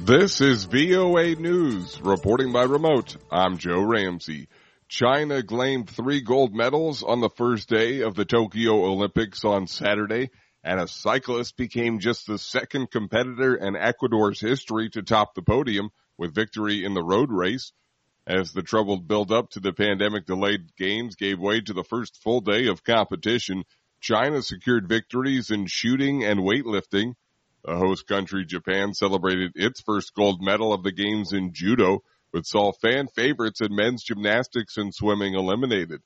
This is VOA News, reporting by remote. I'm Joe Ramsey. China claimed 3 gold medals on the first day of the Tokyo Olympics on Saturday, and a cyclist became just the second competitor in Ecuador's history to top the podium with victory in the road race. As the troubled build-up to the pandemic-delayed games gave way to the first full day of competition, China secured victories in shooting and weightlifting. The host country, Japan, celebrated its first gold medal of the games in judo, but saw fan favorites in men's gymnastics and swimming eliminated.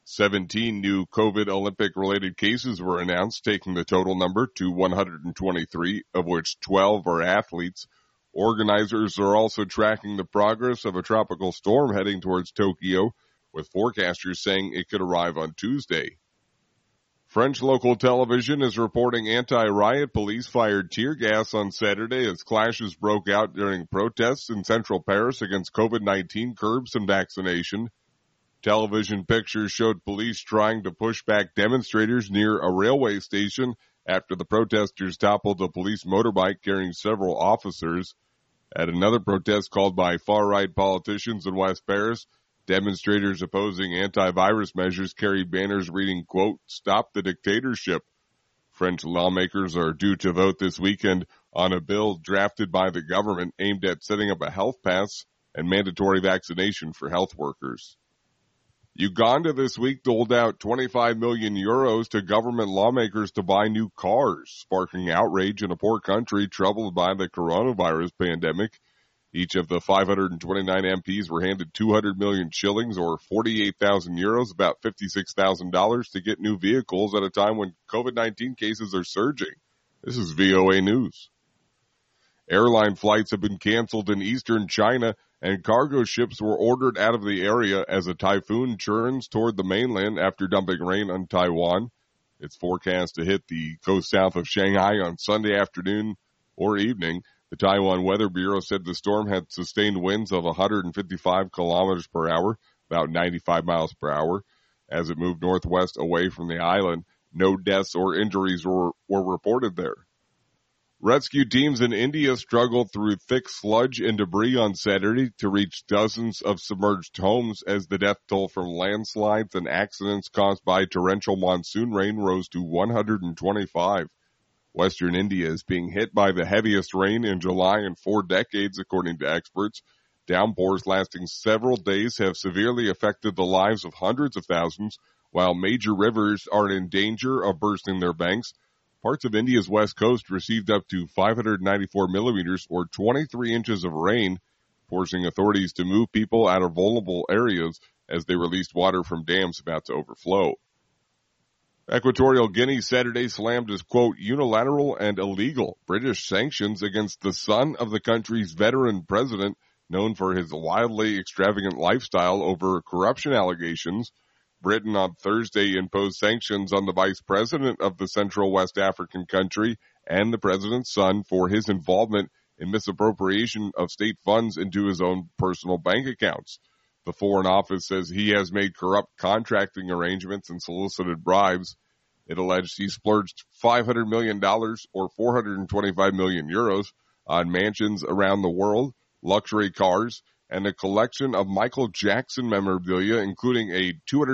17 new COVID Olympic-related cases were announced, taking the total number to 123, of which 12 are athletes. Organizers are also tracking the progress of a tropical storm heading towards Tokyo, with forecasters saying it could arrive on Tuesday. French local television is reporting anti-riot police fired tear gas on Saturday as clashes broke out during protests in central Paris against COVID-19 curbs and vaccination. Television pictures showed police trying to push back demonstrators near a railway station after the protesters toppled a police motorbike carrying several officers. At another protest called by far-right politicians in West Paris, demonstrators opposing antivirus measures carried banners reading, quote, "Stop the dictatorship." French lawmakers are due to vote this weekend on a bill drafted by the government aimed at setting up a health pass and mandatory vaccination for health workers. Uganda this week doled out 25 million euros to government lawmakers to buy new cars, sparking outrage in a poor country troubled by the coronavirus pandemic. Each of the 529 MPs were handed 200 million shillings or 48,000 euros, about $56,000 to get new vehicles at a time when COVID-19 cases are surging. This is VOA News. Airline flights have been canceled in eastern China, and cargo ships were ordered out of the area as a typhoon churns toward the mainland after dumping rain on Taiwan. It's forecast to hit the coast south of Shanghai on Sunday afternoon or evening. The Taiwan Weather Bureau said the storm had sustained winds of 155 kilometers per hour, about 95 miles per hour. As it moved northwest away from the island, no deaths or injuries were reported there. Rescue teams in India struggled through thick sludge and debris on Saturday to reach dozens of submerged homes as the death toll from landslides and accidents caused by torrential monsoon rain rose to 125. Western India is being hit by the heaviest rain in July in 4 decades, according to experts. Downpours lasting several days have severely affected the lives of hundreds of thousands, while major rivers are in danger of bursting their banks. Parts of India's west coast received up to 594 millimeters or 23 inches of rain, forcing authorities to move people out of vulnerable areas as they released water from dams about to overflow. Equatorial Guinea Saturday slammed as, quote, unilateral and illegal British sanctions against the son of the country's veteran president, known for his wildly extravagant lifestyle over corruption allegations. Britain on Thursday imposed sanctions on the vice president of the Central West African country and the president's son for his involvement in misappropriation of state funds into his own personal bank accounts. The Foreign Office says he has made corrupt contracting arrangements and solicited bribes. It alleged he splurged $500 million or 425 million euros on mansions around the world, luxury cars, and a collection of Michael Jackson memorabilia, including a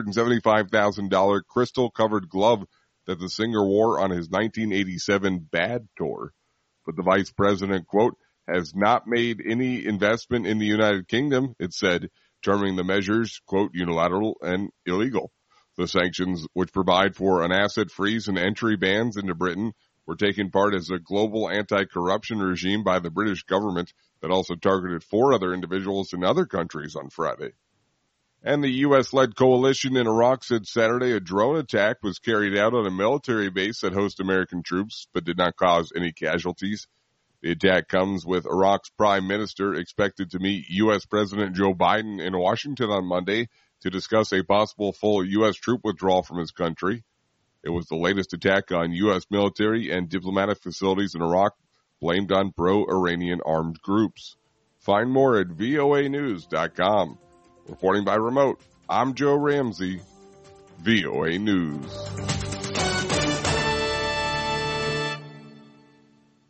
$275,000 crystal-covered glove that the singer wore on his 1987 Bad tour. But the vice president, quote, has not made any investment in the United Kingdom, it said, terming the measures, quote, unilateral and illegal. The sanctions, which provide for an asset freeze and entry bans into Britain, were taken part as a global anti-corruption regime by the British government that also targeted 4 other individuals in other countries on Friday. And the U.S.-led coalition in Iraq said Saturday a drone attack was carried out on a military base that hosts American troops, but did not cause any casualties. The attack comes with Iraq's prime minister expected to meet U.S. President Joe Biden in Washington on Monday to discuss a possible full U.S. troop withdrawal from his country. It was the latest attack on U.S. military and diplomatic facilities in Iraq, blamed on pro-Iranian armed groups. Find more at voanews.com. Reporting by remote, I'm Joe Ramsey, VOA News.